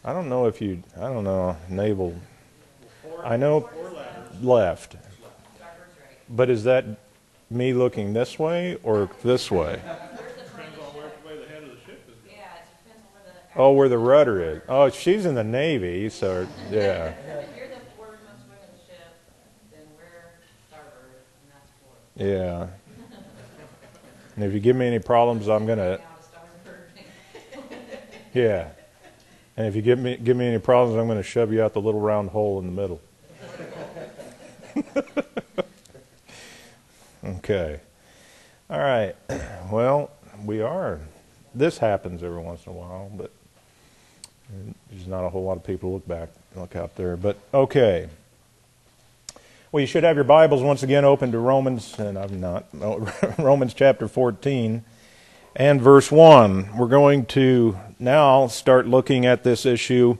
I don't know if you, I don't know, navel. I know left. But is that me looking this way or this way? Depends on where the head of the ship is going. Yeah, it depends on where the... Oh, where the rudder is. Oh, she's in the Navy, so yeah. If you're the forwardmost wing of the ship, then we're starboard, and that's port. Yeah. And if you give me any problems, I'm gonna. Now to starboard. Yeah. And if you give me any problems, I'm gonna shove you out the little round hole in the middle. Okay. All right. Well, we are. This happens every once in a while, but there's not a whole lot of people look out there. But okay. Well, you should have your Bibles once again open to Romans, and I'm not, Romans chapter 14 and verse 1. We're going to now start looking at this issue.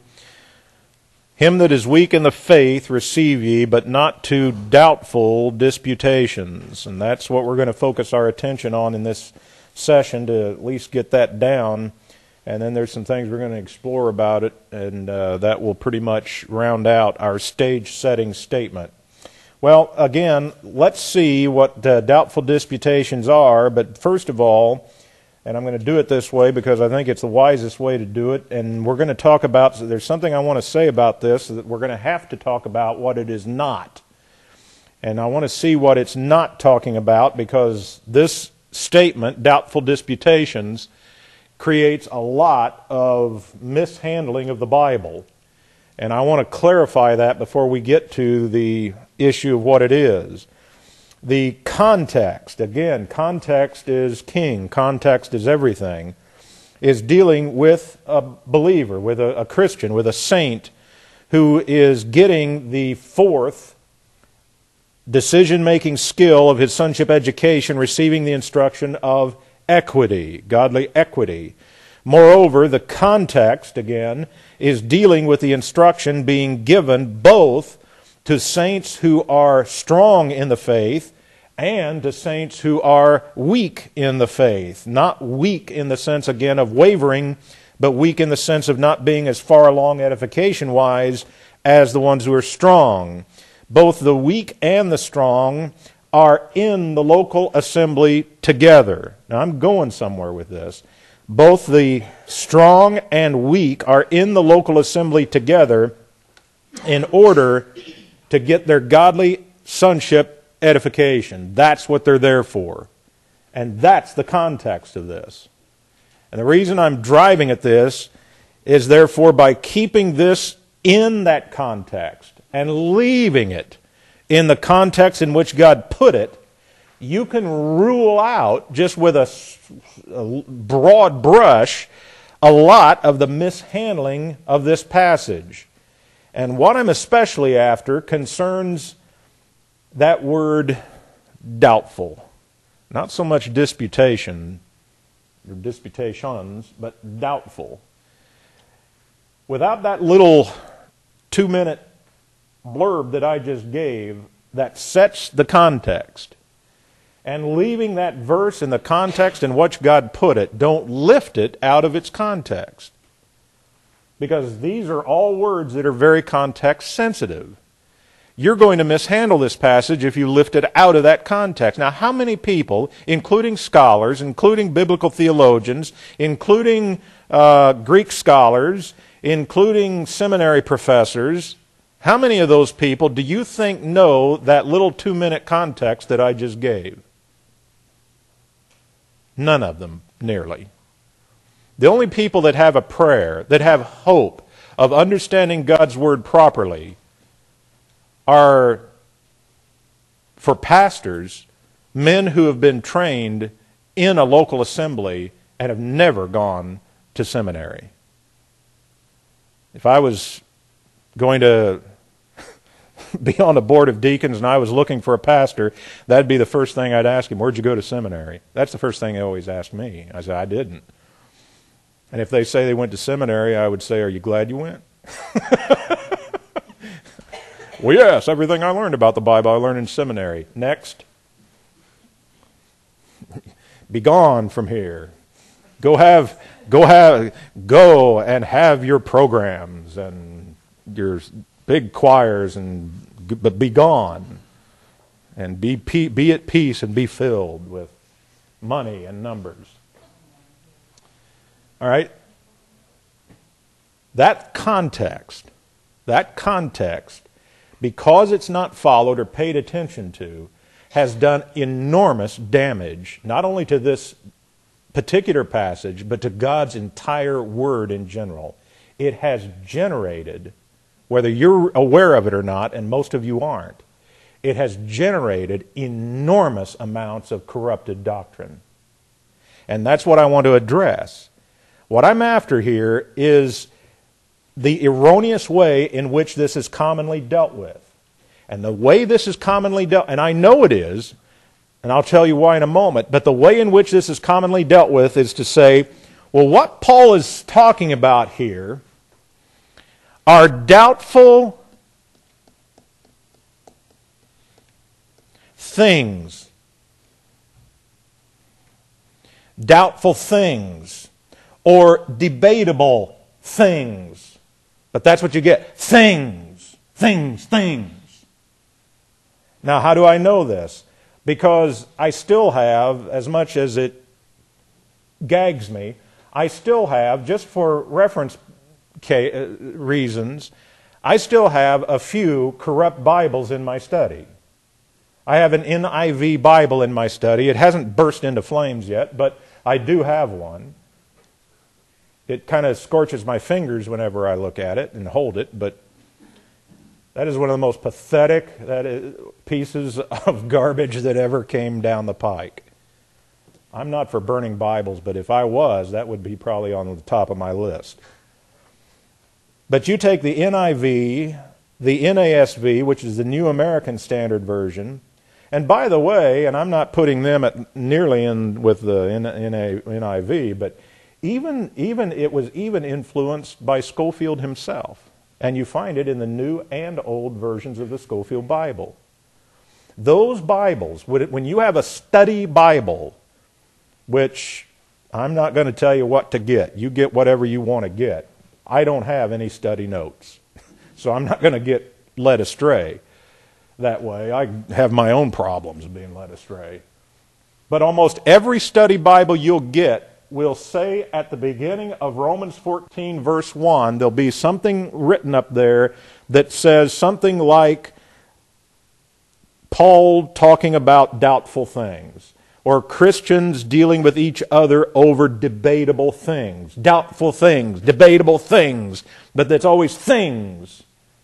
Him that is weak in the faith receive ye, but not to doubtful disputations. And that's what we're going to focus our attention on in this session, to at least get that down. And then there's some things we're going to explore about it, and that will pretty much round out our stage-setting statement. Well, again, let's see what doubtful disputations are, but first of all, and I'm going to do it this way because I think it's the wisest way to do it, and we're going to talk about, so there's something I want to say about this, that we're going to have to talk about what it is not. And I want to see what it's not talking about, because this statement, doubtful disputations, creates a lot of mishandling of the Bible. And I want to clarify that before we get to the issue of what it is. The context, again, context is king, context is everything, is dealing with a believer, with a Christian, with a saint who is getting the fourth decision-making skill of his sonship education, receiving the instruction of equity, godly equity. Moreover, the context, again, is dealing with the instruction being given both to saints who are strong in the faith and to saints who are weak in the faith. Not weak in the sense, again, of wavering, but weak in the sense of not being as far along edification-wise as the ones who are strong. Both the weak and the strong are in the local assembly together. Now, I'm going somewhere with this. Both the strong and weak are in the local assembly together in order to get their godly sonship edification. That's what they're there for. And that's the context of this. And the reason I'm driving at this is, therefore, by keeping this in that context and leaving it in the context in which God put it, you can rule out, just with a broad brush, a lot of the mishandling of this passage. And what I'm especially after concerns that word doubtful. Not so much disputation, or disputations, but doubtful. Without that little 2-minute blurb that I just gave that sets the context, and leaving that verse in the context in which God put it, don't lift it out of its context. Because these are all words that are very context sensitive. You're going to mishandle this passage if you lift it out of that context. Now, how many people, including scholars, including biblical theologians, including Greek scholars, including seminary professors, how many of those people do you think know that little 2-minute context that I just gave? None of them, nearly. The only people that have a prayer, that have hope of understanding God's Word properly, are, for pastors, men who have been trained in a local assembly and have never gone to seminary. If I was going to be on the board of deacons and I was looking for a pastor, that'd be the first thing I'd ask him, where'd you go to seminary? That's the first thing they always ask me. I said, I didn't. And if they say they went to seminary, I would say, are you glad you went? Well, yes, everything I learned about the Bible I learned in seminary. Next. Be gone from here. Go have Go and have your programs and your big choirs, but be gone. And be at peace and be filled with money and numbers. All right? That context, because it's not followed or paid attention to, has done enormous damage, not only to this particular passage, but to God's entire Word in general. It has generated, whether you're aware of it or not, and most of you aren't, it has generated enormous amounts of corrupted doctrine. And that's what I want to address. What I'm after here is the erroneous way in which this is commonly dealt with. And the way this is commonly dealt, and I know it is, and I'll tell you why in a moment, but the way in which this is commonly dealt with is to say, well, what Paul is talking about here are doubtful things. Doubtful things. Or debatable things. But that's what you get. Things. Now, how do I know this? Because I still have, as much as it gags me, I still have, just for reference reasons, I still have a few corrupt Bibles in my study. I have an NIV Bible in my study. It hasn't burst into flames yet, but I do have one. It kind of scorches my fingers whenever I look at it and hold it, but that is one of the most pathetic pieces of garbage that ever came down the pike. I'm not for burning Bibles, but if I was, that would be probably on the top of my list. But you take the NIV, the NASV, which is the New American Standard Version, and by the way, and I'm not putting them nearly in with the NIV, but even it was even influenced by Scofield himself. And you find it in the New and Old versions of the Scofield Bible. Those Bibles, when you have a study Bible, which I'm not going to tell you what to get. You get whatever you want to get. I don't have any study notes. So I'm not going to get led astray that way. I have my own problems being led astray. But almost every study Bible you'll get will say at the beginning of Romans 14, verse 1, there'll be something written up there that says something like Paul talking about doubtful things, or Christians dealing with each other over debatable things, doubtful things, debatable things, but that's always things.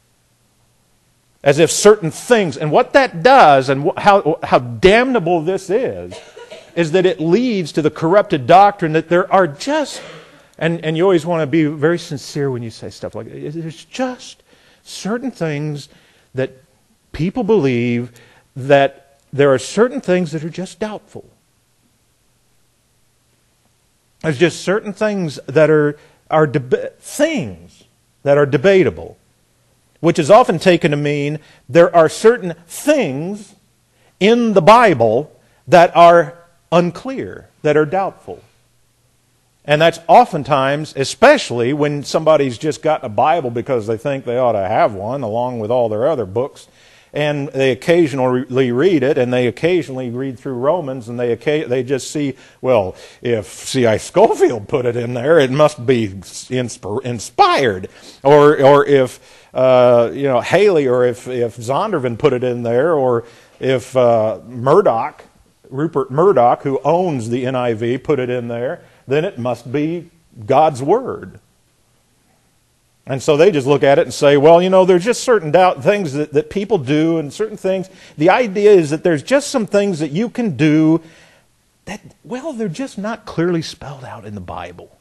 As if certain things, and what that does, and how damnable this is that it leads to the corrupted doctrine that there are just, and you always want to be very sincere when you say stuff like that, there's just certain things that people believe that there are certain things that are just doubtful. There's just certain things that are things that are debatable, which is often taken to mean there are certain things in the Bible that are unclear, that are doubtful. And that's oftentimes, especially when somebody's just gotten a Bible because they think they ought to have one along with all their other books, and they occasionally read it, and they occasionally read through Romans, and they just see, well, if C.I. Scofield put it in there, it must be inspired. Or if Haley, or if Zondervan put it in there, or if Rupert Murdoch, who owns the NIV, put it in there, then it must be God's Word. And so they just look at it and say, well, there's just certain things that people do, and certain things. The idea is that there's just some things that you can do that, well, they're just not clearly spelled out in the Bible.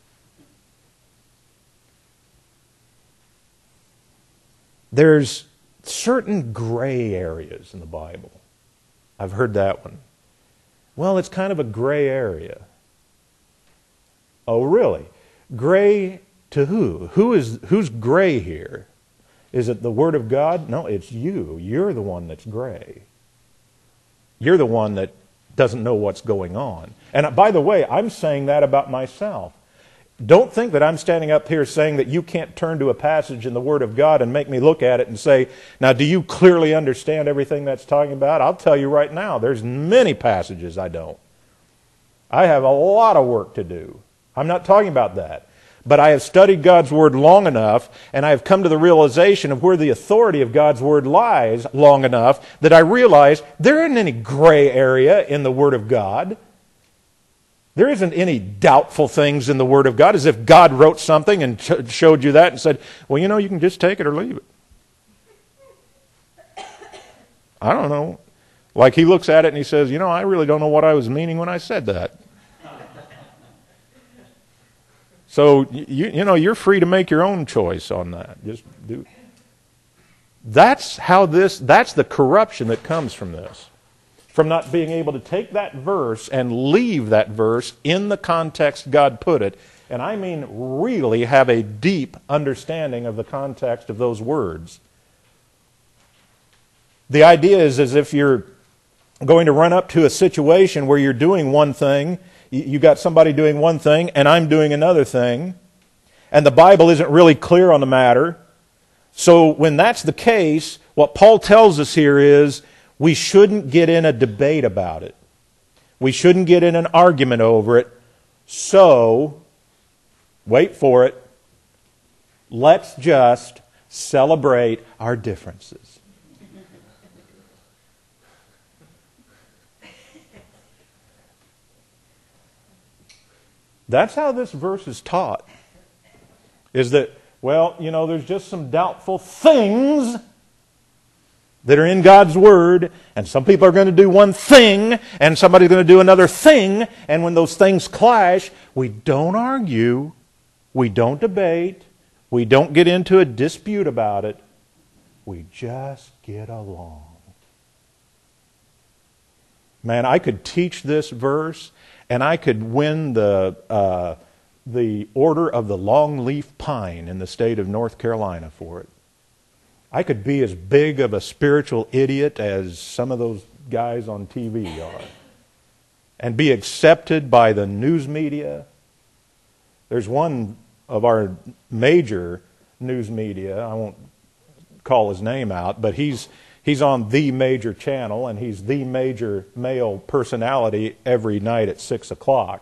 There's certain gray areas in the Bible. I've heard that one. Well, it's kind of a gray area. Oh, really? Gray to who? Who's gray here? Is it the Word of God? No, it's you. You're the one that's gray. You're the one that doesn't know what's going on. And by the way, I'm saying that about myself. Don't think that I'm standing up here saying that you can't turn to a passage in the Word of God and make me look at it and say, now do you clearly understand everything that's talking about? I'll tell you right now, there's many passages I don't. I have a lot of work to do. I'm not talking about that. But I have studied God's Word long enough, and I have come to the realization of where the authority of God's Word lies long enough that I realize there isn't any gray area in the Word of God. There isn't any doubtful things in the Word of God, as if God wrote something and showed you that and said, well, you can just take it or leave it. I don't know. Like he looks at it and he says, I really don't know what I was meaning when I said that. So, you're free to make your own choice on that. Just do. That's the corruption that comes from this. From not being able to take that verse and leave that verse in the context God put it. And I mean really have a deep understanding of the context of those words. The idea is as if you're going to run up to a situation where you're doing one thing, you got somebody doing one thing, and I'm doing another thing, and the Bible isn't really clear on the matter. So when that's the case, what Paul tells us here is we shouldn't get in a debate about it. We shouldn't get in an argument over it. So, wait for it, let's just celebrate our differences. That's how this verse is taught. Is that, there's just some doubtful things that are in God's Word, and some people are going to do one thing, and somebody's going to do another thing, and when those things clash, we don't argue, we don't debate, we don't get into a dispute about it, we just get along. Man, I could teach this verse, and I could win the Order of the Longleaf Pine in the state of North Carolina for it. I could be as big of a spiritual idiot as some of those guys on TV are. And be accepted by the news media. There's one of our major news media, I won't call his name out, but he's on the major channel, and he's the major male personality every night at 6 o'clock.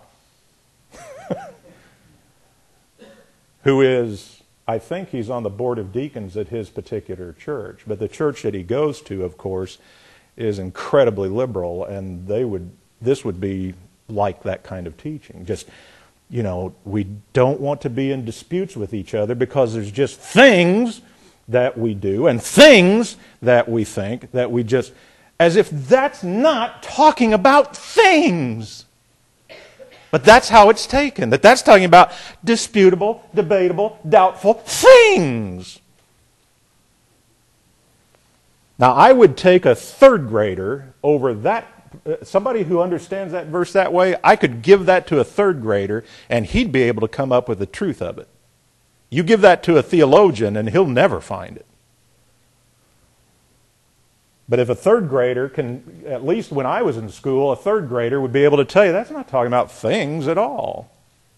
Who is, I think he's on the board of deacons at his particular church. But the church that he goes to, of course, is incredibly liberal, and this would be like that kind of teaching. Just, we don't want to be in disputes with each other because there's just things that we do and things that we think that we just, as if that's not talking about things. But that's how it's taken. That's talking about disputable, debatable, doubtful things. Now, I would take a third grader over that. Somebody who understands that verse that way, I could give that to a third grader, and he'd be able to come up with the truth of it. You give that to a theologian, and he'll never find it. But if a third grader can, at least when I was in school, a third grader would be able to tell you, that's not talking about things at all.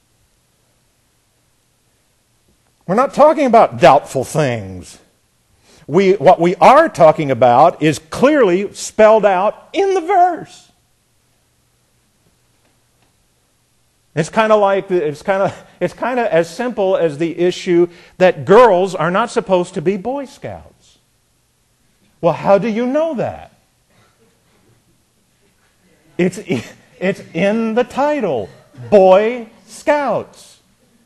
We're not talking about doubtful things. What we are talking about is clearly spelled out in the verse. It's kind of as simple as the issue that girls are not supposed to be Boy Scouts. Well, how do you know that? It's in the title, Boy Scouts.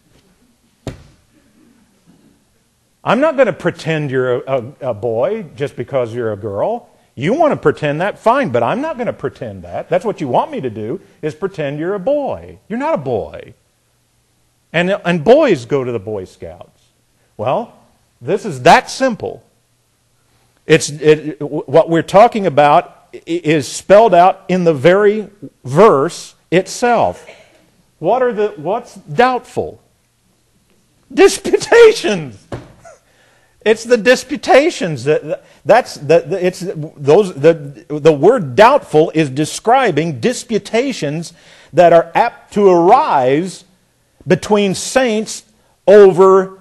I'm not going to pretend you're a boy just because you're a girl. You want to pretend that, fine, but I'm not going to pretend that. That's what you want me to do, is pretend you're a boy. You're not a boy. And boys go to the Boy Scouts. Well, this is that simple. What we're talking about is spelled out in the very verse itself. What's doubtful? Disputations. It's the disputations. The word doubtful is describing disputations that are apt to arise between saints over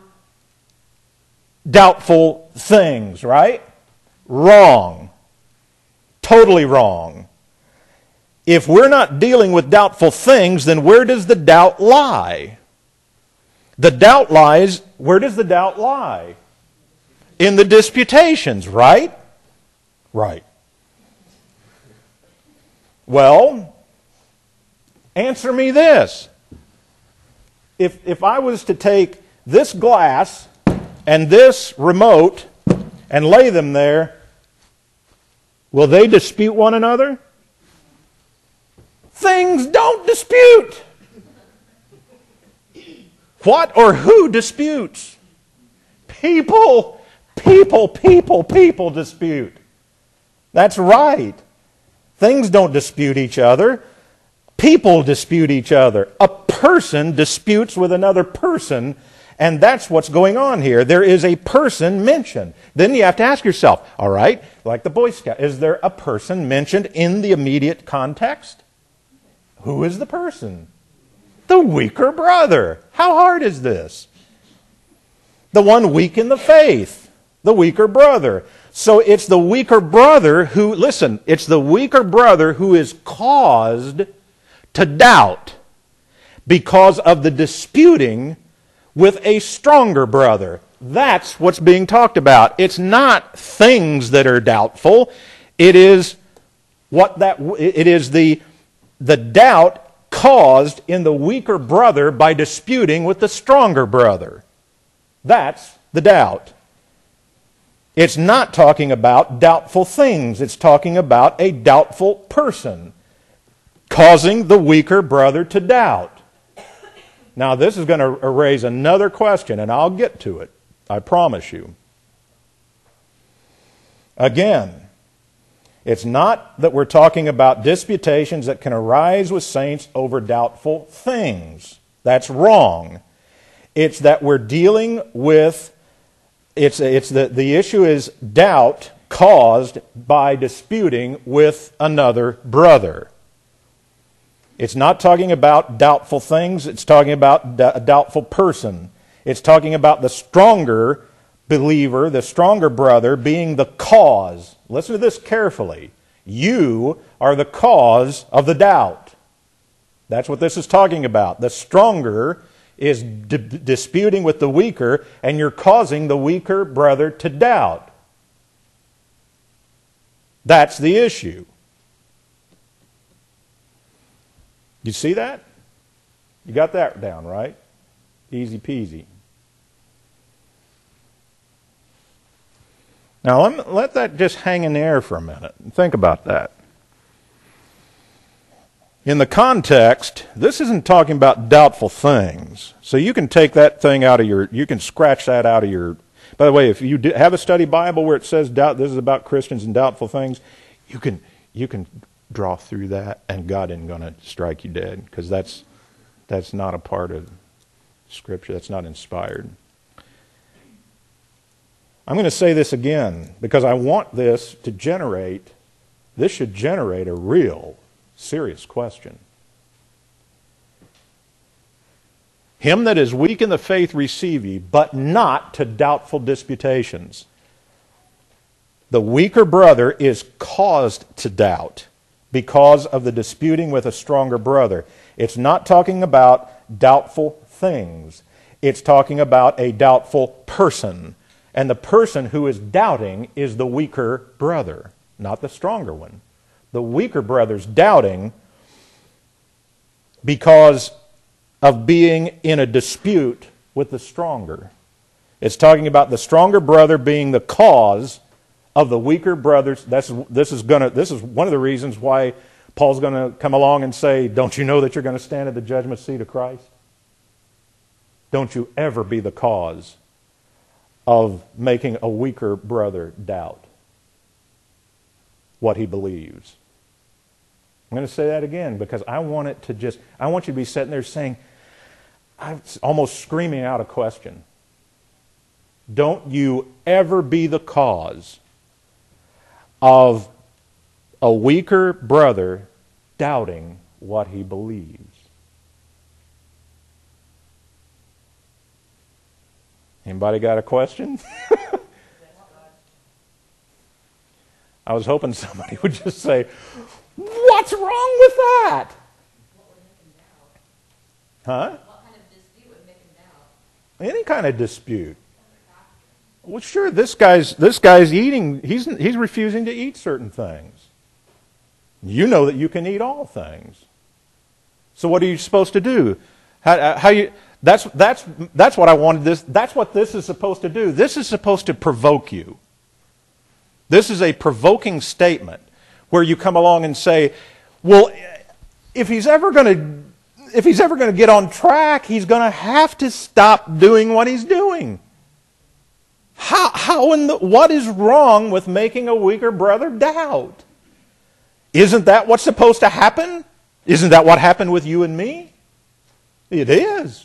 doubtful things, right? Wrong. Totally wrong. If we're not dealing with doubtful things, then where does the doubt lie? The doubt lies, where does the doubt lie? In the disputations, right? Right. Well, answer me this. If I was to take this glass and this remote and lay them there, will they dispute one another? Things don't dispute. What or who disputes? People dispute. That's right. Things don't dispute each other. People dispute each other. A person disputes with another person, and that's what's going on here. There is a person mentioned. Then you have to ask yourself, all right, like the Boy Scout, is there a person mentioned in the immediate context? Who is the person? The weaker brother. How hard is this? The one weak in the faith. The weaker brother. So it's the weaker brother who, listen, it's the weaker brother who is caused to doubt because of the disputing with a stronger brother. That's what's being talked about. It's not things that are doubtful. It is the doubt caused in the weaker brother by disputing with the stronger brother. That's the doubt. It's not talking about doubtful things. It's talking about a doubtful person causing the weaker brother to doubt. Now, this is going to raise another question, and I'll get to it. I promise you. Again, it's not that we're talking about disputations that can arise with saints over doubtful things. That's wrong. It's that we're dealing with, the issue is doubt caused by disputing with another brother. It's not talking about doubtful things. It's talking about a doubtful person. It's talking about the stronger believer, the stronger brother, being the cause. Listen to this carefully. You are the cause of the doubt. That's what this is talking about. The stronger is disputing with the weaker, and you're causing the weaker brother to doubt. That's the issue. You see that? You got that down, right? Easy peasy. Now, let that just hang in the air for a minute and think about that. In the context, this isn't talking about doubtful things. So you can take that thing out of you can scratch that out of your... By the way, if you have a study Bible where it says doubt, this is about Christians and doubtful things, you can draw through that, and God isn't going to strike you dead, because that's not a part of Scripture. That's not inspired. I'm going to say this again, because I want this should generate a real, serious question. Him that is weak in the faith receive ye, but not to doubtful disputations. The weaker brother is caused to doubt because of the disputing with a stronger brother. It's not talking about doubtful things. It's talking about a doubtful person. And the person who is doubting is the weaker brother, not the stronger one. The weaker brother's doubting because of being in a dispute with the stronger. It's talking about the stronger brother being the cause of the weaker brothers. This is one of the reasons why Paul's going to come along and say, don't you know that you're going to stand at the judgment seat of Christ? Don't you ever be the cause of making a weaker brother doubt what he believes. I'm going to say that again because I want you to be sitting there saying, I'm almost screaming out a question. Don't you ever be the cause of a weaker brother doubting what he believes. Anybody got a question? I was hoping somebody would just say, "What's wrong with that?" What would make him doubt? Huh? What kind of dispute would make him doubt? Any kind of dispute. Well, sure, this guy's eating, he's refusing to eat certain things. You know that you can eat all things. So what are you supposed to do? That's what I wanted this, that's what this is supposed to do. This is supposed to provoke you. This is a provoking statement where you come along and say, well, if he's ever going to get on track, he's going to have to stop doing what he's doing. What is wrong with making a weaker brother doubt? Isn't that what's supposed to happen? Isn't that what happened with you and me? It is.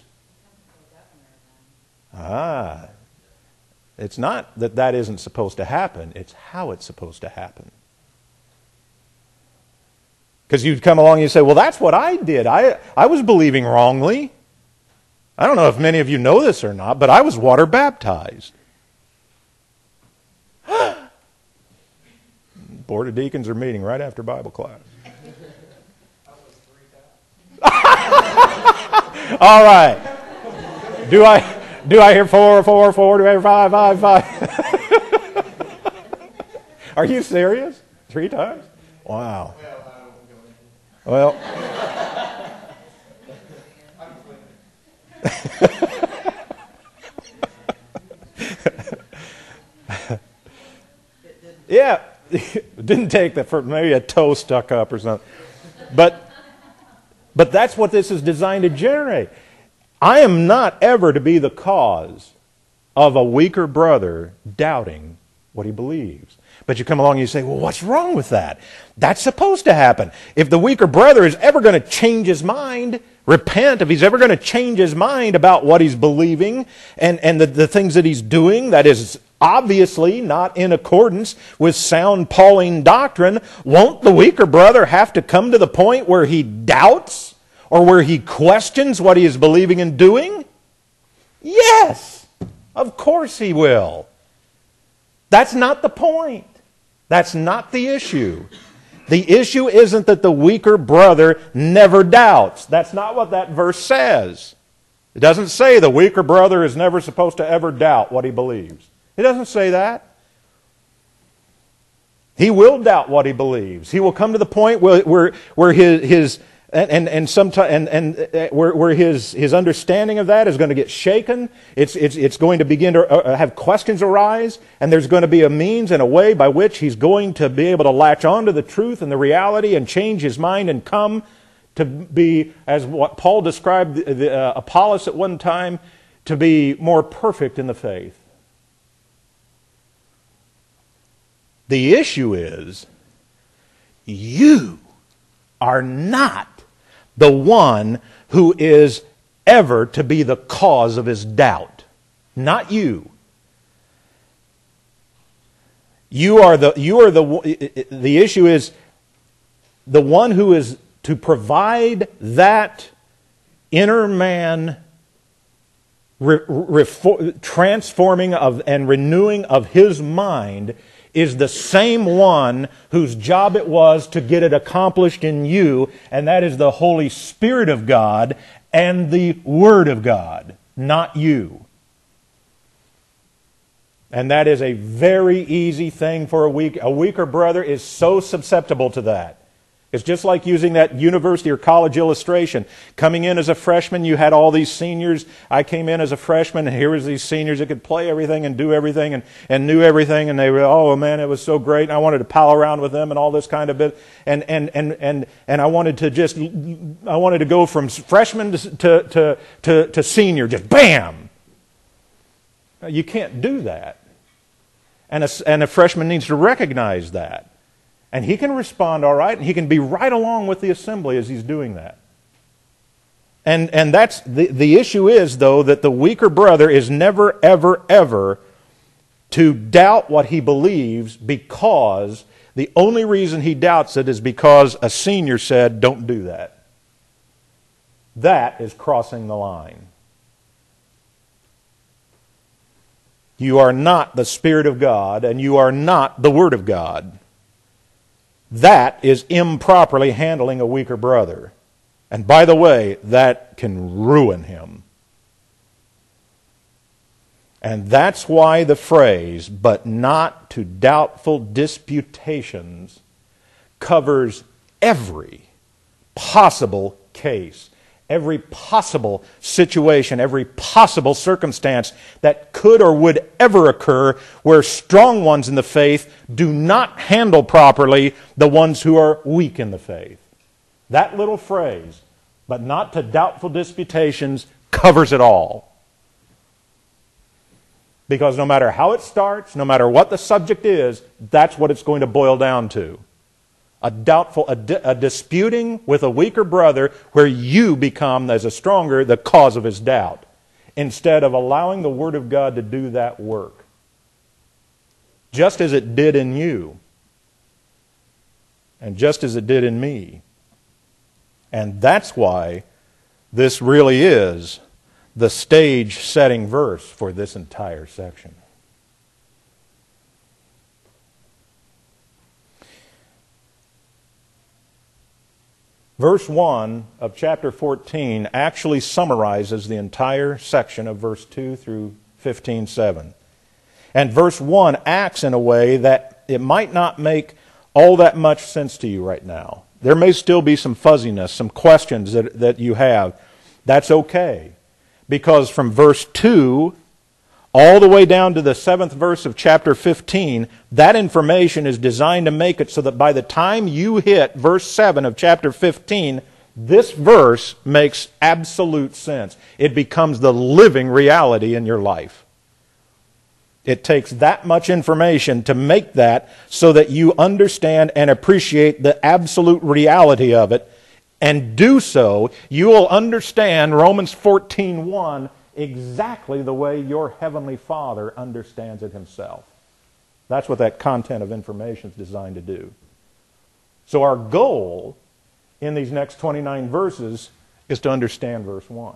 It's not that isn't supposed to happen. It's how it's supposed to happen. Because you'd come along and you say, well, that's what I did. I was believing wrongly. I don't know if many of you know this or not, but I was water baptized. Board of Deacons are meeting right after Bible class. All right. Do I hear 4, 4, 4? Do I hear 5, 5, 5? Are you serious? 3 times? Wow. Well. Yeah. Didn't take that for maybe a toe stuck up or something. But that's what this is designed to generate. I am not ever to be the cause of a weaker brother doubting what he believes. But you come along and you say, well, what's wrong with that? That's supposed to happen. If the weaker brother is ever going to change his mind, repent, if he's ever going to change his mind about what he's believing and the things that he's doing, that is obviously not in accordance with sound Pauline doctrine, won't the weaker brother have to come to the point where he doubts or where he questions what he is believing and doing? Yes, of course he will. That's not the point. That's not the issue. The issue isn't that the weaker brother never doubts. That's not what that verse says. It doesn't say the weaker brother is never supposed to ever doubt what he believes. It doesn't say that. He will doubt what he believes. He will come to the point where his understanding of that is going to get shaken. It's going to begin to have questions arise, and there's going to be a means and a way by which he's going to be able to latch on to the truth and the reality and change his mind and come to be, as what Paul described Apollos at one time, to be more perfect in the faith. The issue is, you are not the one who is ever to be the cause of his doubt. Not you. The issue is the one who is to provide that inner man transforming of and renewing of his mind is the same one whose job it was to get it accomplished in you, and that is the Holy Spirit of God and the Word of God, not you. And that is a very easy thing for a weaker brother is so susceptible to that. It's just like using that university or college illustration. Coming in as a freshman, you had all these seniors. I came in as a freshman, and here was these seniors that could play everything and do everything and knew everything, and they were, oh man, it was so great, and I wanted to pal around with them and all this kind of bit. And I wanted to go from freshman to senior, just bam! You can't do that. And a freshman needs to recognize that. And he can respond all right, and he can be right along with the assembly as he's doing that. And that's the issue is, though, that the weaker brother is never, ever, ever to doubt what he believes, because the only reason he doubts it is because a senior said, don't do that. That is crossing the line. You are not the Spirit of God, and you are not the Word of God. That is improperly handling a weaker brother. And by the way, that can ruin him. And that's why the phrase, "but not to doubtful disputations," covers every possible case, every possible situation, every possible circumstance that could or would ever occur where strong ones in the faith do not handle properly the ones who are weak in the faith. That little phrase, "but not to doubtful disputations," covers it all. Because no matter how it starts, no matter what the subject is, that's what it's going to boil down to. A disputing with a weaker brother where you become, as a stronger, the cause of his doubt, instead of allowing the Word of God to do that work. Just as it did in you, and just as it did in me. And that's why this really is the stage-setting verse for this entire section. Verse 1 of chapter 14 actually summarizes the entire section of verse 2 through 15:7. And verse 1 acts in a way that it might not make all that much sense to you right now. There may still be some fuzziness, some questions that you have. That's okay. Because from verse 2 all the way down to the 7th verse of chapter 15, that information is designed to make it so that by the time you hit verse 7 of chapter 15, this verse makes absolute sense. It becomes the living reality in your life. It takes that much information to make that so that you understand and appreciate the absolute reality of it. And do so, you will understand Romans 14:1 exactly the way your Heavenly Father understands it Himself. That's what that content of information is designed to do. So our goal in these next 29 verses is to understand verse 1.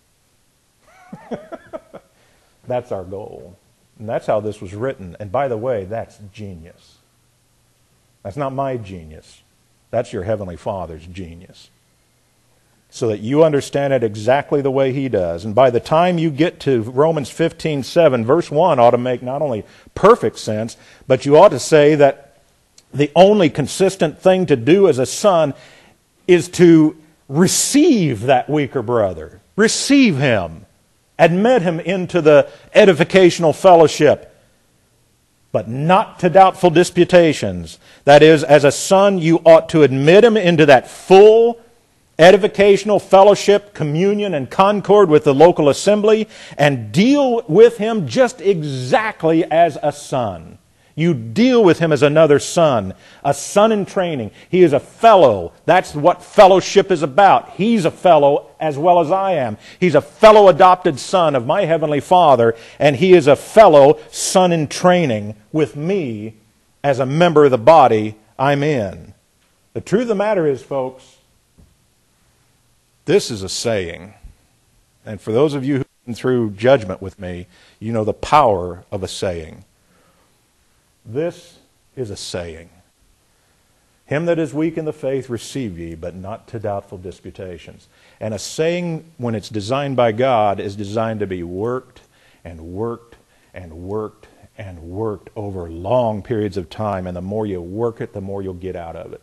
That's our goal. And that's how this was written. And by the way, that's genius. That's not my genius. That's your Heavenly Father's genius. So that you understand it exactly the way He does. And by the time you get to Romans 15:7, verse 1 ought to make not only perfect sense, but you ought to say that the only consistent thing to do as a son is to receive that weaker brother. Receive him. Admit him into the edificational fellowship, but not to doubtful disputations. That is, as a son, you ought to admit him into that full edificational fellowship, communion, and concord with the local assembly, and deal with him just exactly as a son. You deal with him as another son, a son in training. He is a fellow. That's what fellowship is about. He's a fellow as well as I am. He's a fellow adopted son of my Heavenly Father, and he is a fellow son in training with me as a member of the body I'm in. The truth of the matter is, folks, this is a saying. And for those of you who've been through judgment with me, you know the power of a saying. This is a saying. Him that is weak in the faith receive ye, but not to doubtful disputations. And a saying, when it's designed by God, is designed to be worked and worked and worked and worked over long periods of time. And the more you work it, the more you'll get out of it.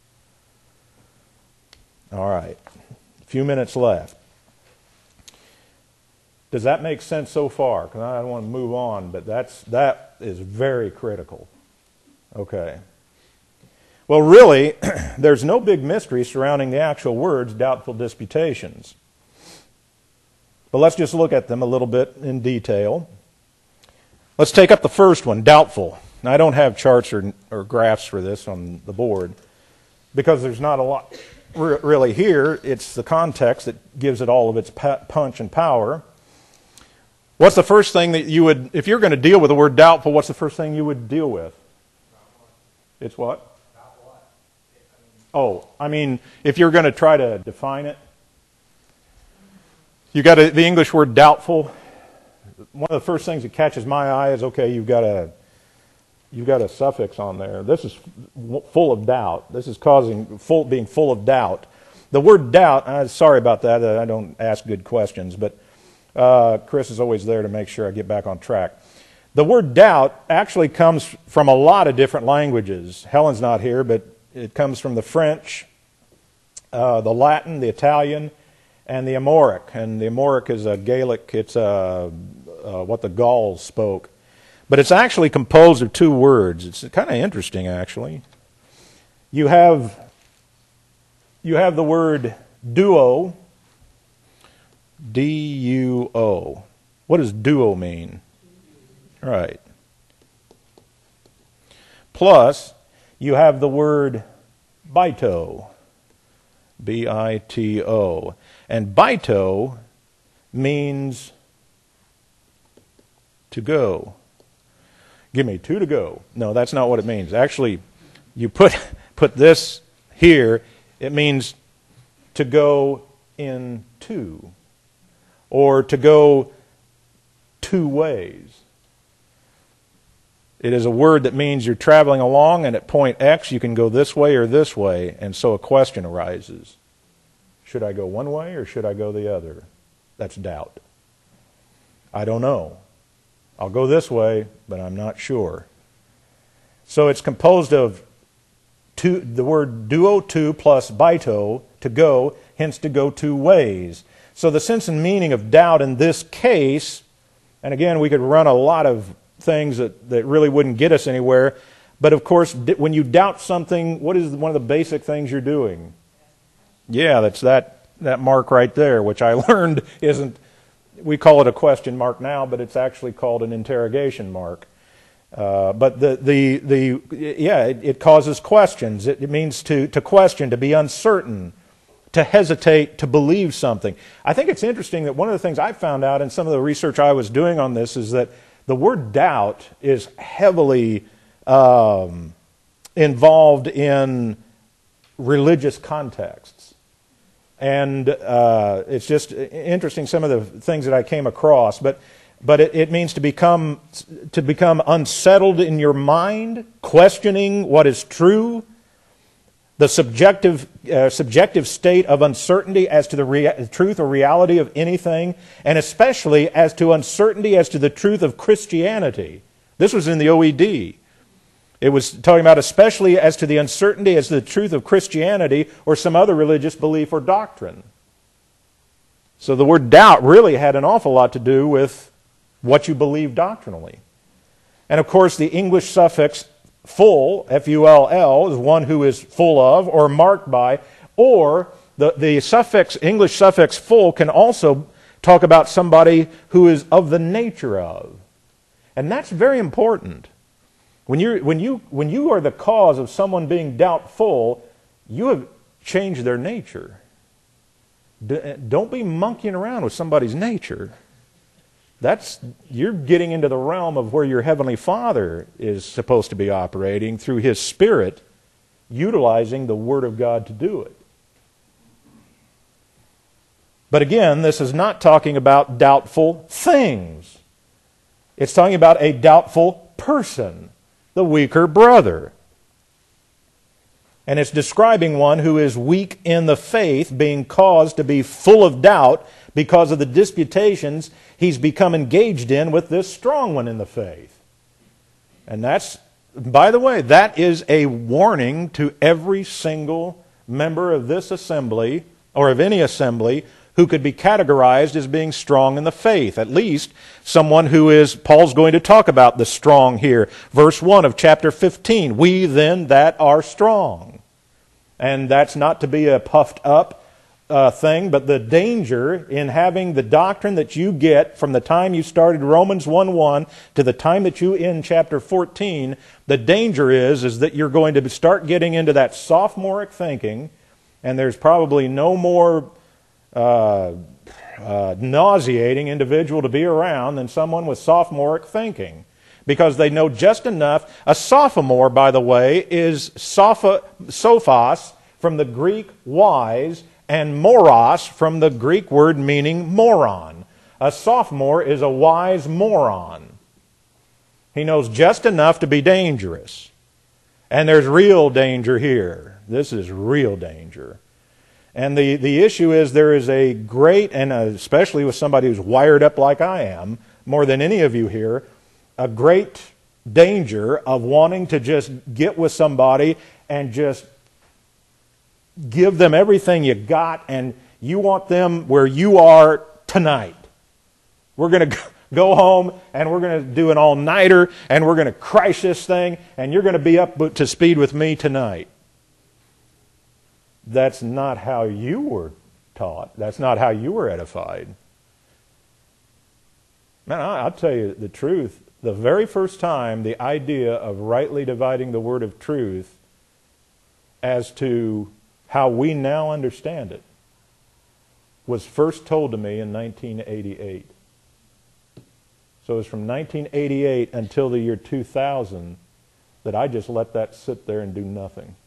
All right. A few minutes left. Does that make sense so far? Because I don't want to move on, but that is very critical. Okay. Well, really, there's no big mystery surrounding the actual words doubtful disputations. But let's just look at them a little bit in detail. Let's take up the first one, doubtful. Now, I don't have charts or graphs for this on the board because there's not a lot really here. It's the context that gives it all of its punch and power. What's the first thing that you would, if you're going to deal with the word doubtful, what's the first thing you would deal with? It's what? Oh, I mean, if you're going to try to define it, you got the English word doubtful. one of the first things that catches my eye is, okay, you've got a suffix on there. This is full of doubt. This is causing being full of doubt. The word doubt, sorry about that. I don't ask good questions, but Chris is always there to make sure I get back on track. The word doubt actually comes from a lot of different languages. Helen's not here, but it comes from the French, the Latin, the Italian, and the Amharic. And the Amharic is a Gaelic. It's what the Gauls spoke. But it's actually composed of two words. It's kind of interesting, actually. You have the word duo, D-U-O. What does duo mean? Right. Plus, you have the word bito, B-I-T-O. And bito means to go. Give me two to go. No, that's not what it means. Actually, you put this here, it means to go in two, or to go two ways. It is a word that means you're traveling along, and at point X you can go this way or this way, and so a question arises. Should I go one way or should I go the other? That's doubt. I don't know. I'll go this way, but I'm not sure. So it's composed of the word duo, two, plus bito, to go, hence to go two ways. So the sense and meaning of doubt in this case, and again, we could run a lot of things that really wouldn't get us anywhere, but of course, when you doubt something, what is one of the basic things you're doing? Yeah, that's that mark right there, which I learned isn't, we call it a question mark now, but it's actually called an interrogation mark. But it causes questions. It means to question, to be uncertain, to hesitate, to believe something. I think it's interesting that one of the things I found out in some of the research I was doing on this is that the word doubt is heavily involved in religious contexts. And it's just interesting, some of the things that I came across. But it means to become unsettled in your mind, questioning what is true, the subjective state of uncertainty as to the truth or reality of anything, and especially as to uncertainty as to the truth of Christianity. This was in the OED. It was talking about especially as to the uncertainty as to the truth of Christianity or some other religious belief or doctrine. So the word doubt really had an awful lot to do with what you believe doctrinally. And of course the English suffix full, F-U-L-L, is one who is full of or marked by, or the suffix, English suffix full can also talk about somebody who is of the nature of. And that's very important. When you are the cause of someone being doubtful, you have changed their nature. Don't be monkeying around with somebody's nature. You're getting into the realm of where your Heavenly Father is supposed to be operating through His Spirit, utilizing the Word of God to do it. But again, this is not talking about doubtful things. It's talking about a doubtful person, the weaker brother. And it's describing one who is weak in the faith, being caused to be full of doubt because of the disputations he's become engaged in with this strong one in the faith. And that's, by the way, that is a warning to every single member of this assembly, or of any assembly, who could be categorized as being strong in the faith. At least someone who is, Paul's going to talk about the strong here. Verse 1 of chapter 15, we then that are strong. And that's not to be a puffed up thing, but the danger in having the doctrine that you get from the time you started Romans 1:1 to the time that you end chapter 14, the danger is that you're going to start getting into that sophomoric thinking, and there's probably no more nauseating individual to be around than someone with sophomoric thinking, because they know just enough. A sophomore, by the way, is sophos from the Greek wise, and moros from the Greek word meaning moron. A sophomore is a wise moron. He knows just enough to be dangerous. And there's real danger here. This is real danger. And the issue is there is a great, and especially with somebody who's wired up like I am, more than any of you here, a great danger of wanting to just get with somebody and just give them everything you got, and you want them where you are tonight. We're going to go home and we're going to do an all-nighter and we're going to crash this thing and you're going to be up to speed with me tonight. That's not how you were taught. That's not how you were edified. Man, I'll tell you the truth. The very first time the idea of rightly dividing the word of truth as to how we now understand it was first told to me in 1988. So it was from 1988 until the year 2000 that I just let that sit there and do nothing.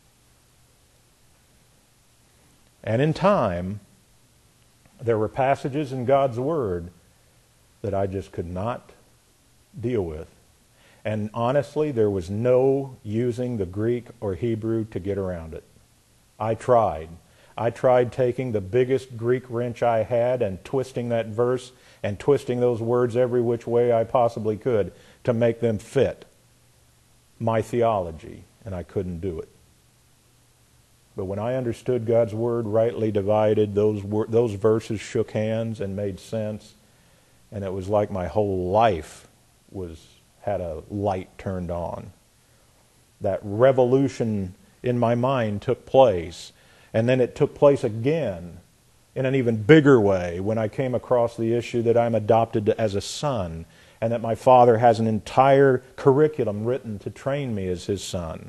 And in time, there were passages in God's Word that I just could not deal with. And honestly, there was no using the Greek or Hebrew to get around it. I tried. I tried taking the biggest Greek wrench I had and twisting that verse and twisting those words every which way I possibly could to make them fit my theology, and I couldn't do it. But when I understood God's Word rightly divided, those verses shook hands and made sense, and it was like my whole life had a light turned on. That revolution in my mind took place, and then it took place again in an even bigger way when I came across the issue that I'm adopted as a son, and that my father has an entire curriculum written to train me as his son.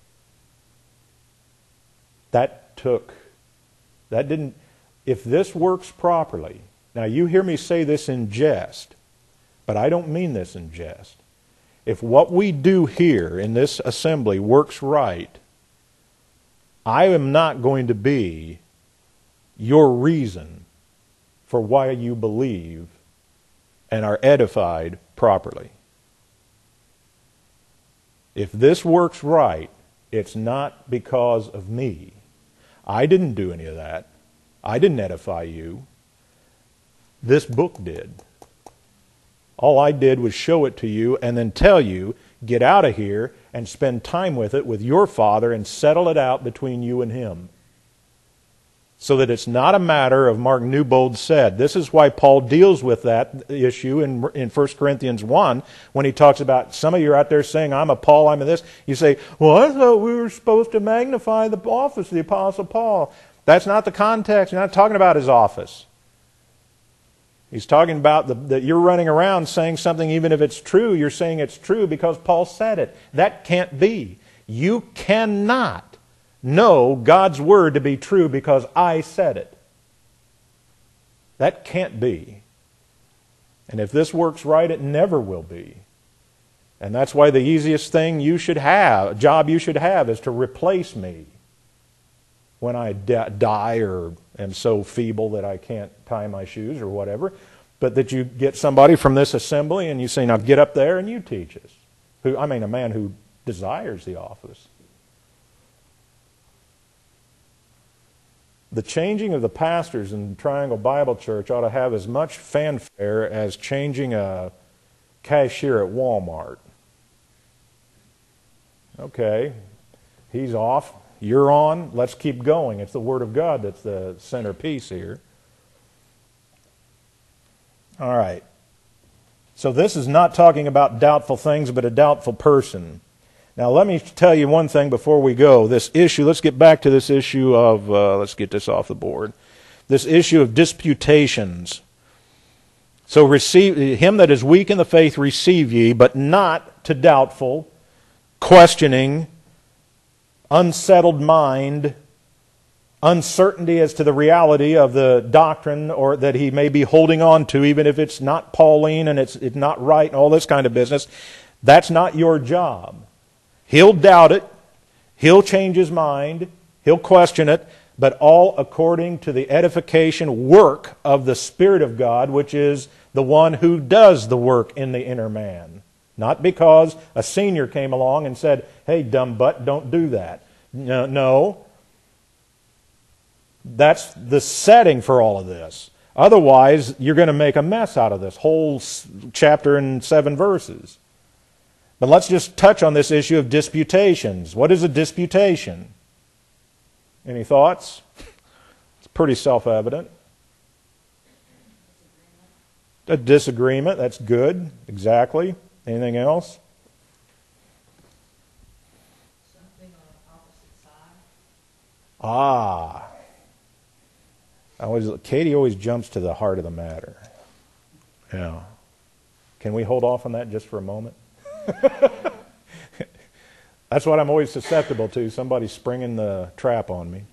If this works properly, now you hear me say this in jest, but I don't mean this in jest. If what we do here in this assembly works right, I am not going to be your reason for why you believe and are edified properly. If this works right, it's not because of me. I didn't do any of that. I didn't edify you. This book did. All I did was show it to you and then tell you, get out of here and spend time with it with your father and settle it out between you and him. So that it's not a matter of, Mark Newbold said, this is why Paul deals with that issue in 1 Corinthians 1 when he talks about, some of you are out there saying, I'm a Paul, I'm a this. You say, well, I thought we were supposed to magnify the office of the Apostle Paul. That's not the context. You're not talking about his office. He's talking about that you're running around saying something, even if it's true, you're saying it's true because Paul said it. That can't be. You cannot know God's Word to be true because I said it. That can't be. And if this works right, it never will be. And that's why the easiest thing you should have, job you should have, is to replace me when I die or am so feeble that I can't tie my shoes or whatever. But that you get somebody from this assembly and you say, now get up there and you teach us. A man who desires the office. The changing of the pastors in Triangle Bible Church ought to have as much fanfare as changing a cashier at Walmart. Okay, he's off, you're on, let's keep going. It's the Word of God that's the centerpiece here. All right. So this is not talking about doubtful things, but a doubtful person. Now, let me tell you one thing before we go. This issue, let's get back to this issue of, let's get this off the board. This issue of disputations. So receive him that is weak in the faith receive ye, but not to doubtful, questioning, unsettled mind, uncertainty as to the reality of the doctrine or that he may be holding on to, even if it's not Pauline and it's not right and all this kind of business. That's not your job. He'll doubt it. He'll change his mind. He'll question it. but all according to the edification work of the Spirit of God, which is the one who does the work in the inner man. Not because a senior came along and said, hey, dumb butt, don't do that. No. That's the setting for all of this. Otherwise, you're going to make a mess out of this whole chapter and 7 verses. But let's just touch on this issue of disputations. What is a disputation? Any thoughts? It's pretty self-evident. A disagreement, that's good. Exactly. Anything else? Something on the opposite side. Katie always jumps to the heart of the matter. Yeah. Can we hold off on that just for a moment? That's what I'm always susceptible to, somebody springing the trap on me.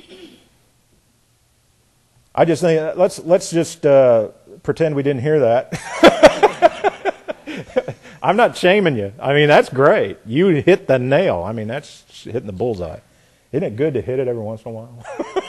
I just think, let's just pretend we didn't hear that. I'm not shaming you. I mean, that's great. You hit the nail. I mean, that's hitting the bullseye. Isn't it good to hit it every once in a while?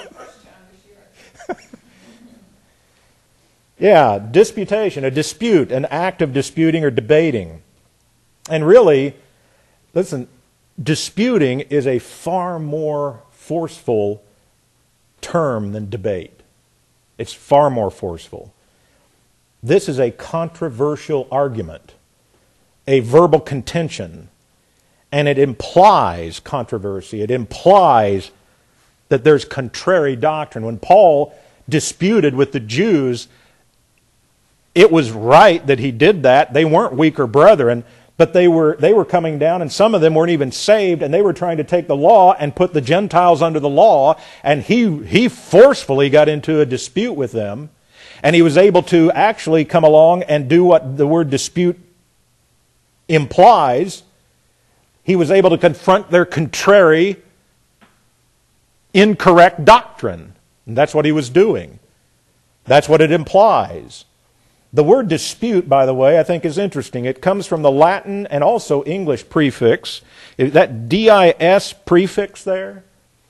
Yeah, disputation, a dispute, an act of disputing or debating. And really, listen, disputing is a far more forceful term than debate. It's far more forceful. This is a controversial argument, a verbal contention, and it implies controversy. It implies that there's contrary doctrine. When Paul disputed with the Jews, it was right that he did that. They weren't weaker brethren, but they were coming down, and some of them weren't even saved, and they were trying to take the law and put the Gentiles under the law, and he forcefully got into a dispute with them, and he was able to actually come along and do what the word dispute implies. He was able to confront their contrary, incorrect doctrine. And that's what he was doing. That's what it implies. The word dispute, by the way, I think is interesting. It comes from the Latin and also English prefix. That dis prefix there.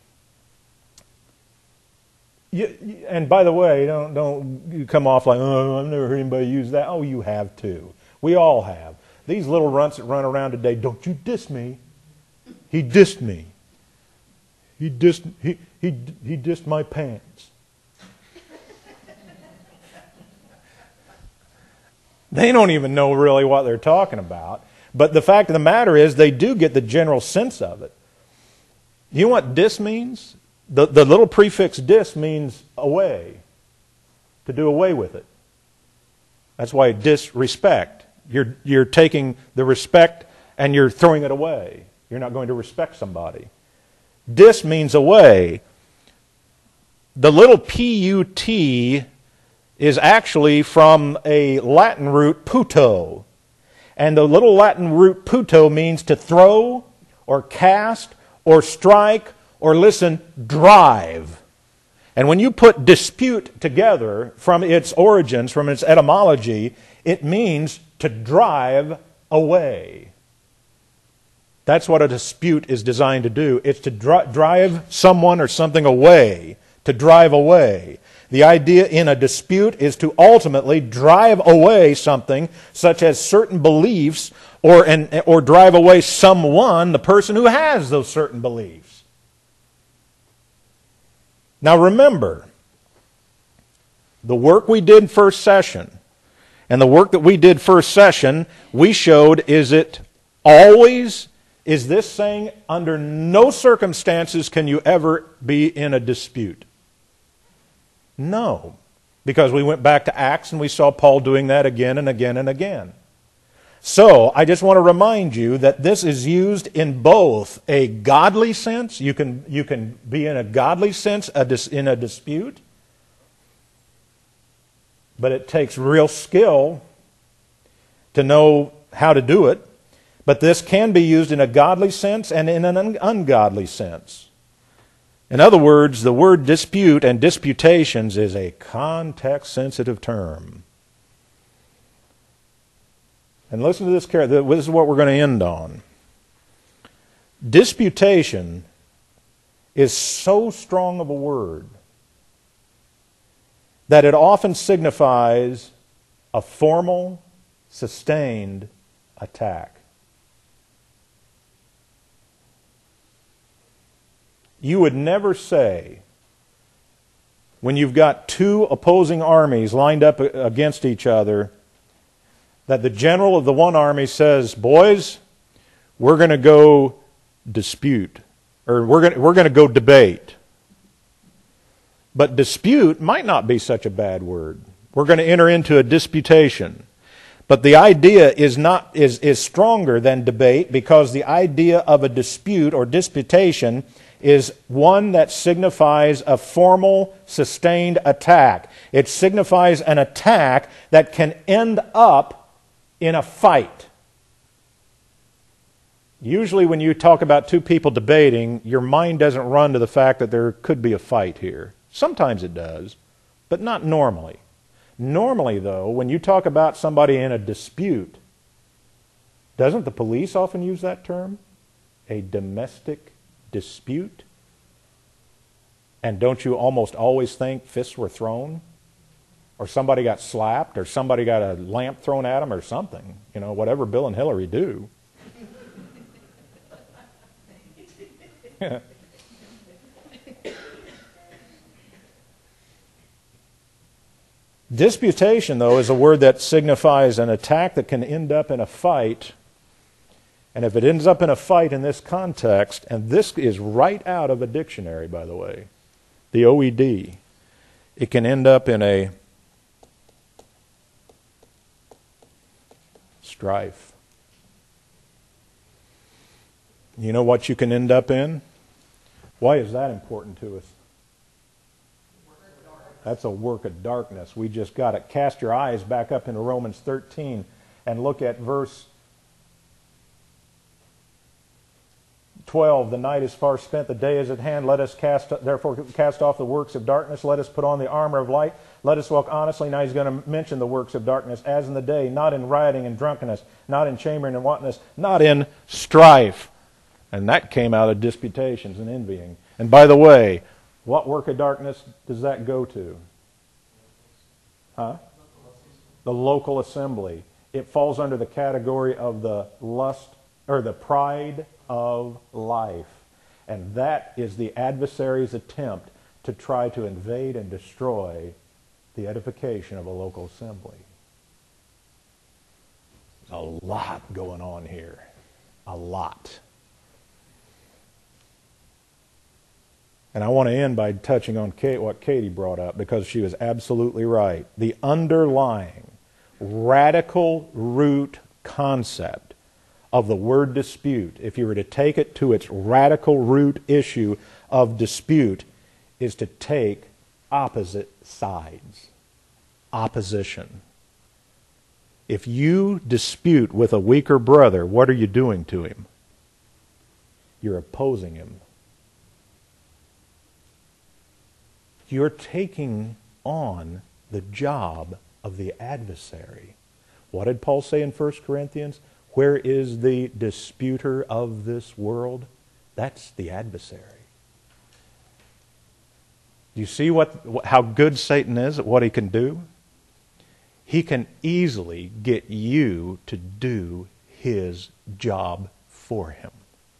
And by the way, don't come off like, oh, I've never heard anybody use that. Oh, you have too. We all have. These little runts that run around today, don't you diss me. He dissed me. He dissed my pants. They don't even know really what they're talking about. But the fact of the matter is they do get the general sense of it. You know what dis means? The little prefix dis means away. To do away with it. That's why disrespect. You're taking the respect and you're throwing it away. You're not going to respect somebody. Dis means away. The little P-U-T is actually from a Latin root puto. And the little Latin root puto means to throw or cast or strike or, listen, drive. And when you put dispute together from its origins, from its etymology, it means to drive away. That's what a dispute is designed to do. It's to drive someone or something away, to drive away. The idea in a dispute is to ultimately drive away something, such as certain beliefs, or drive away someone, the person who has those certain beliefs. Now remember, the work we did first session, and the work that we did first session, we showed, is this saying, under no circumstances can you ever be in a dispute? No, because we went back to Acts and we saw Paul doing that again and again and again. So, I just want to remind you that this is used in both a godly sense. You can be in a godly sense in a dispute, but it takes real skill to know how to do it. But this can be used in a godly sense and in an ungodly sense. In other words, the word dispute and disputations is a context-sensitive term. And listen to this carefully. This is what we're going to end on. Disputation is so strong of a word that it often signifies a formal, sustained attack. You would never say, when you've got two opposing armies lined up against each other, that the general of the one army says, boys, we're going to go dispute, or we're going to go debate. But dispute might not be such a bad word. We're going to enter into a disputation. But the idea is stronger than debate, because the idea of a dispute or disputation is one that signifies a formal, sustained attack. It signifies an attack that can end up in a fight. Usually when you talk about two people debating, your mind doesn't run to the fact that there could be a fight here. Sometimes it does, but not normally. Normally, though, when you talk about somebody in a dispute, doesn't the police often use that term? A domestic dispute? And don't you almost always think fists were thrown? Or somebody got slapped, or somebody got a lamp thrown at them, or something. You know, whatever Bill and Hillary do. Disputation, though, is a word that signifies an attack that can end up in a fight. And if it ends up in a fight in this context, and this is right out of a dictionary, by the way, the OED, it can end up in a strife. You know what you can end up in? Why is that important to us? That's a work of darkness. We just got it. Cast your eyes back up into Romans 13 and look at verse 12. The night is far spent, the day is at hand. Let us therefore cast off the works of darkness. Let us put on the armor of light. Let us walk honestly. Now he's going to mention the works of darkness as in the day, not in rioting and drunkenness, not in chambering and wantonness, not in strife. And that came out of disputations and envying. And by the way, what work of darkness does that go to? Huh? The local assembly. It falls under the category of the lust, or the pride of life. And that is the adversary's attempt to try to invade and destroy the edification of a local assembly. There's a lot going on here. A lot. And I want to end by touching on what Katie brought up, because she was absolutely right. The underlying radical root concept of the word dispute, if you were to take it to its radical root issue of dispute, is to take opposite sides. Opposition. If you dispute with a weaker brother, what are you doing to him? You're opposing him. You're taking on the job of the adversary. What did Paul say in 1 Corinthians? Where is the disputer of this world? That's the adversary. Do you see how good Satan is at what he can do? He can easily get you to do his job for him.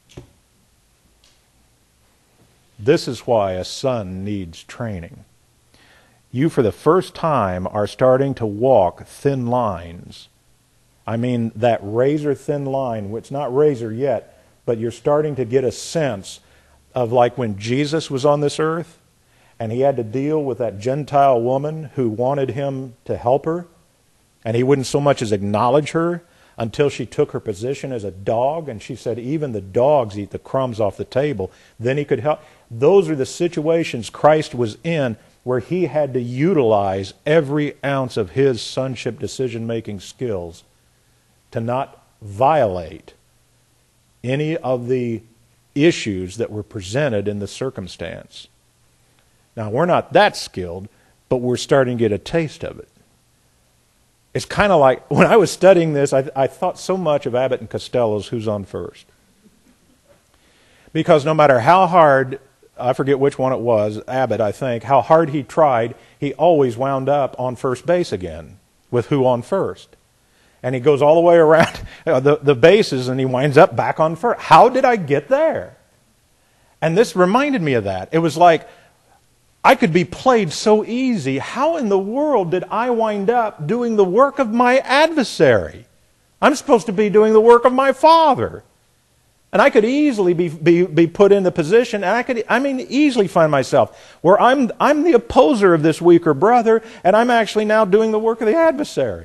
This is why a son needs training. You, for the first time, are starting to walk thin lines. I mean, that razor-thin line, which not razor yet, but you're starting to get a sense of, like when Jesus was on this earth, and he had to deal with that Gentile woman who wanted him to help her, and he wouldn't so much as acknowledge her until she took her position as a dog, and she said, even the dogs eat the crumbs off the table. Then he could help. Those are the situations Christ was in, where he had to utilize every ounce of his sonship decision-making skills to not violate any of the issues that were presented in the circumstance. Now, we're not that skilled, but we're starting to get a taste of it. It's kind of like, when I was studying this, I thought so much of Abbott and Costello's Who's on First. Because no matter how hard I forget which one it was, Abbott, I think, how hard he tried, he always wound up on first base again, with who on first. And he goes all the way around the bases and he winds up back on first. How did I get there? And this reminded me of that. It was like, I could be played so easy. How in the world did I wind up doing the work of my adversary? I'm supposed to be doing the work of my Father. And I could easily be put in the position, and I mean easily find myself where I'm the opposer of this weaker brother, and I'm actually now doing the work of the adversary.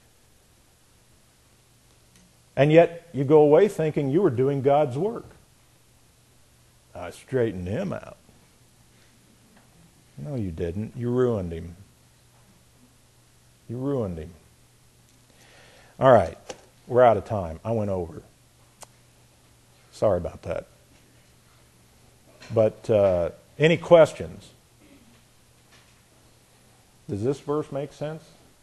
And yet, you go away thinking you were doing God's work. I straightened him out. No, you didn't. You ruined him. You ruined him. All right. We're out of time. I went over. Sorry about that. But any questions? Does this verse make sense?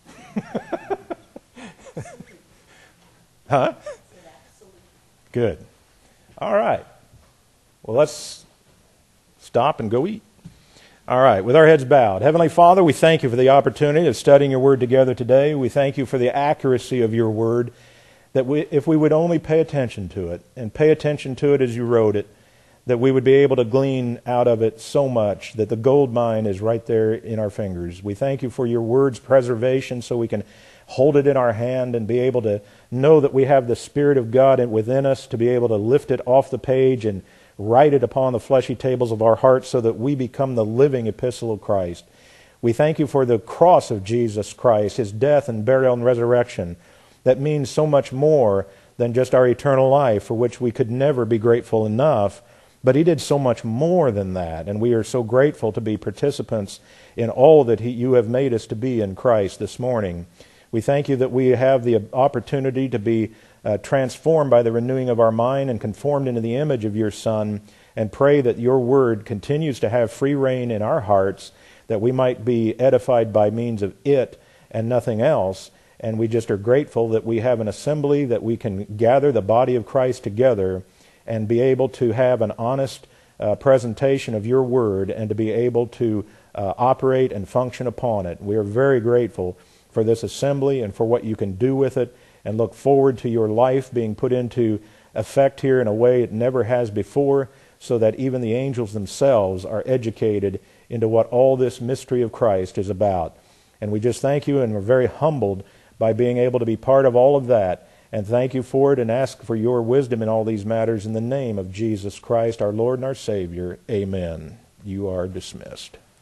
Huh? Good. All right. Well, let's stop and go eat. All right, with our heads bowed. Heavenly Father, we thank you for the opportunity of studying your word together today. We thank you for the accuracy of your word, that if we would only pay attention to it, and pay attention to it as you wrote it, that we would be able to glean out of it so much that the gold mine is right there in our fingers. We thank you for your word's preservation so we can hold it in our hand and be able to know that we have the Spirit of God within us to be able to lift it off the page and write it upon the fleshy tables of our hearts so that we become the living epistle of Christ. We thank you for the cross of Jesus Christ, his death and burial and resurrection. That means so much more than just our eternal life, for which we could never be grateful enough. But he did so much more than that, and we are so grateful to be participants in all that you have made us to be in Christ this morning. We thank you that we have the opportunity to be transformed by the renewing of our mind and conformed into the image of your Son, and pray that your word continues to have free reign in our hearts, that we might be edified by means of it and nothing else. And we just are grateful that we have an assembly, that we can gather the body of Christ together and be able to have an honest presentation of your word and to be able to operate and function upon it. We are very grateful for this assembly and for what you can do with it, and look forward to your life being put into effect here in a way it never has before, so that even the angels themselves are educated into what all this mystery of Christ is about. And we just thank you, and we're very humbled by being able to be part of all of that. And thank you for it, and ask for your wisdom in all these matters in the name of Jesus Christ, our Lord and our Savior. Amen. You are dismissed.